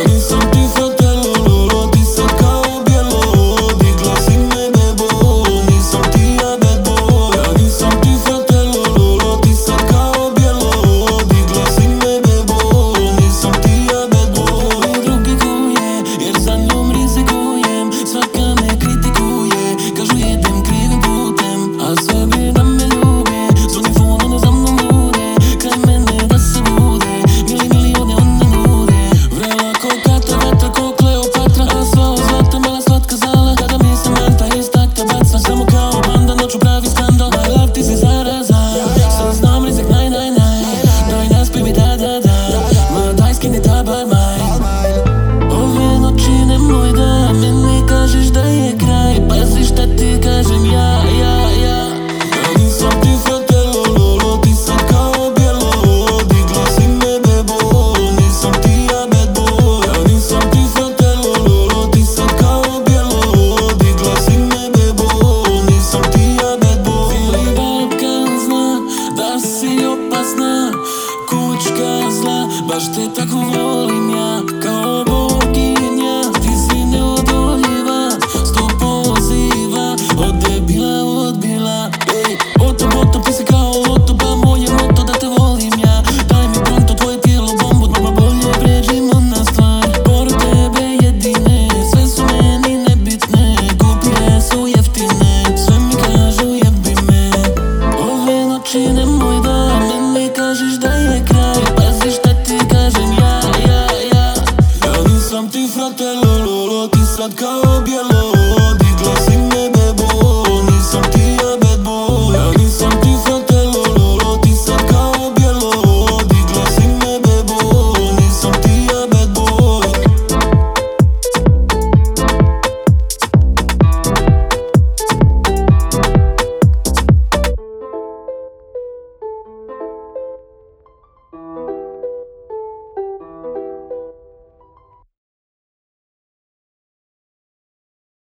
nisam ti fratello, lolo, ti sad kao bijelo. Digla si me bebo, nisam ti ja bad boy. Ja nisam ti fratello, lolo, ti sad kao bijelo. Digla si me bebo, nisam ti ja bad boy. Drugi kuje, jer za njom rizikujem. Svaka me kritikuje, kažu idem krivim putem, a sve bi da me ljube. Zvoni phone, one za mnom lude, kraj mene da se bude. Milione one nude, vrela ko Katra, vatra ko Kleopatra, a sva od zlata, mala slatka zala. Kada mi se manta iz takta baca, samo kao banda, noću pravi skandal. My love, ti si zaraza, sad znam rizik, naj. Daj naspij mi da, ma daj skini tabar maj. Ove noći nemoj da meni kažeš da je kraj, pazi šta ti kažem ja. Ja nisam ti fratello, lolo, ti sad kao bijelo. Digla si me bebo, nisam ti ja bad boy. Ja nisam ti fratello, lolo, ti sad kao bijelo. Digla si me bebo, nisam ti ja bad boy. Cijeli Balkan zna da si opasna, kućka zla, baš te tako volim ja. Kao boginja, ti si neodoljiva, 100 poziva, od debila odbila. Ej, potom, ti si kao loto, pa moje moto da te volim ja. Daj mi pronto tvoje tijelo bombu, mama bolje pređimo na stvar. Pored tebe jedine, sve su meni nebitne, kupije su jeftine, sve mi kažu jebi me. Ove noći nemoj da meni kažeš da je kraj, pazi šta ti kažem ja. Ja nisam ti fratello, lolo, ti sad kao bijelo.